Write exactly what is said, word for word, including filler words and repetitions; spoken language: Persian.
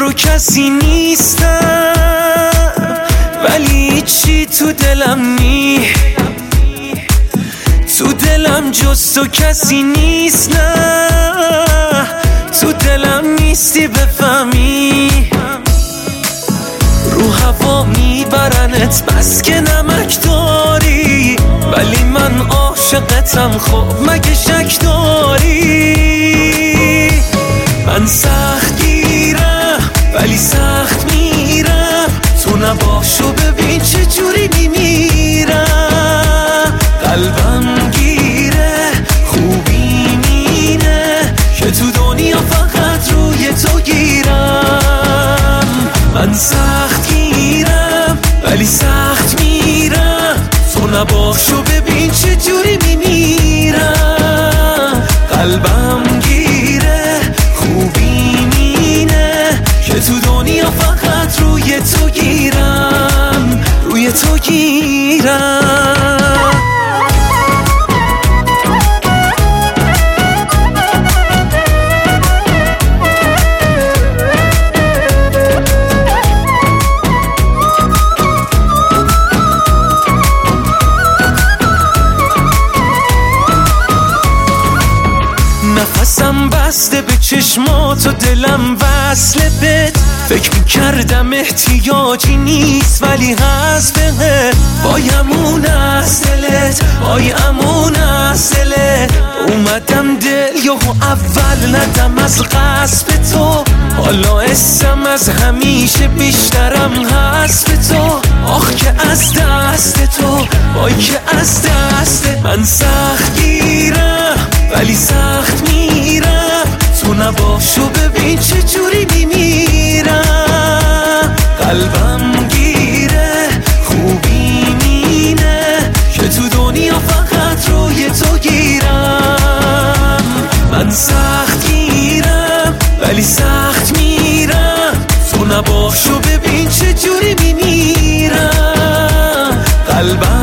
تو کسی نیستم، ولی چی تو دلم نی، تو دلم جز تو کسی نیست. نه تو دلم نیستی بفهمی، رو هوا میبرنت بس که نمک داری، ولی من عاشقتم. خب مگه شک داری؟ من سخت گیرم ولی سخت میرم، تو نباشو ببین چه جوری میمیرم. قلبم گیره خوبی مینه که تو دنیا فقط روی تو گیرم. من سخت گیرم ولی سخت میرم، تو نباشو ببین چه جوری میمیرم. قلبم گیره خوبی مینه که تو دنیا فقط روی تو گیرم، روی تو گیرم. نفسم بسته به چشمات و دلم وصله بهت، فکر میکردم احتیاجی نیست ولی هست بهت. وای امون از دلت، وای امون از دلت، اومدم دل یهو اول ندم از قصد تو، حالا اسم از همیشه بیشترم هست به تو. آخ که از دست تو، وای که از دست من سخت گیرم ولی سخت میرم، تو نباشو ببین چه جوری میمیرم. قلبم گیره خوبی مینه که تو دنیا فقط روی تو گیرم. من سخت گیرم ولی سخت میرم، تو نباشو ببین چه جوری میمیرم. قلبم